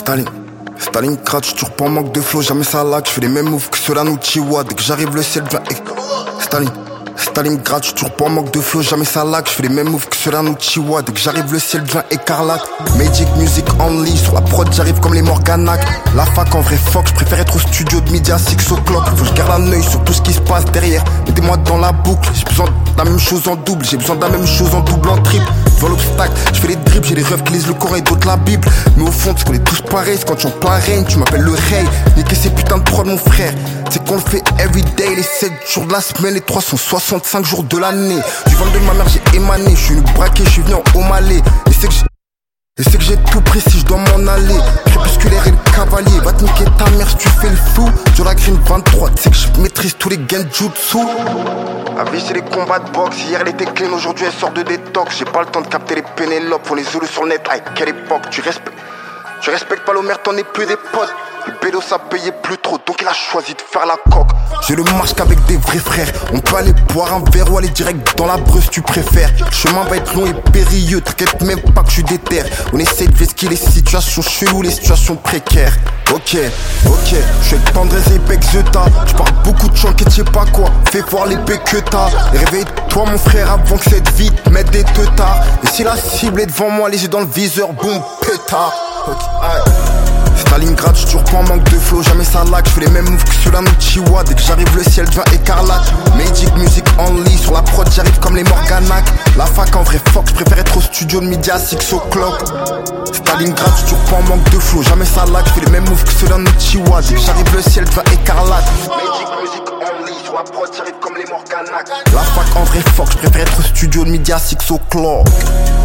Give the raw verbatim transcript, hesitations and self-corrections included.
Staline, Stalingrad, j'suis toujours pas en manque de flow, jamais ça lag, j'fais les mêmes moves que ceux-là nous Chihuahua. Dès que j'arrive le ciel devient Staline, Stalingrad, j'suis toujours pas en manque de flow, jamais ça lag, j'fais les mêmes moves que ceux-là nous Chihuahua. Dès que j'arrive le ciel devient écarlate. Magic Music Only, sur la prod j'arrive comme les Morganac. La fac en vrai fuck, j'préfère être au studio de midi à six o'clock. Faut que je garde un œil sur tout ce qui se passe derrière. Mettez-moi dans la boucle, j'ai besoin de la même chose en double, j'ai besoin de la même chose en double, en triple. Devant l'obstacle, j'fais les dribbles, j'ai des rêves qui lisent le Coran et d'autres la Bible. Mais au fond, tu qu'on est tous pareils, c'est quand tu en plein règne, tu m'appelles le rey. Niquer ces putains de prod mon frère, c'est qu'on le fait everyday, les sept jours de la semaine, les trois cent soixante-cinq jours de l'année. Du ventre de ma mère j'ai émané, je suis une braquée, je suis venu en haut malais. Et c'est que j'ai Et c'est que j'ai tout pris si je dois m'en aller. Crépusculaire et le cavalier, va te niquer ta mère si tu fais le fou. Sur la green vingt-trois, tu sais que je maîtrise tous les genjutsu. La vie c'est les combats de boxe, hier elle était clean, aujourd'hui elle sort de détox. J'ai pas le temps de capter les Pénélopes, on les zoulous sur le net, à quelle époque. Tu respectes, tu respectes pas l'Omer, t'en es plus des potes. Le bédo ça payait plus trop, donc il a choisi de faire la coque. Je le marche qu'avec des vrais frères. On peut aller boire un verre ou aller direct dans la Breuse tu préfères. Le chemin va être long et périlleux, t'inquiète même pas que je suis déter. On essaie de vesquer les situations cheloues, les situations précaires. Ok, ok, je suis avec tendresse et bec Zeta. Je parle beaucoup de chants et tu sais pas quoi. Fais voir l'épée que t'as. Et réveille-toi mon frère avant que cette vie te mette des teutards. Et si la cible est devant moi, les yeux dans le viseur, boum, pétard. Ok, aïe. Stalingrad, j'suis toujours pas en manque de flow, jamais ça lag, j'fais les mêmes moves que ceux-là nous Chihuahua. Dès que j'arrive le ciel devient écarlate. Magic Music Only, sur la prod j'arrive comme les Morganac. La fac en vrai fuck, j'préfère être au studio de midi à six o'clock. Stalingrad, j'suis toujours pas en manque de flow, jamais ça lag, j'fais les mêmes moves que ceux-là nous Chihuahua. Dès que j'arrive le ciel devient écarlate. Magic Music Only, sur la prod j'arrive comme les Morganac. La fac en vrai fuck, j'préfère être au studio de midi à six o'clock.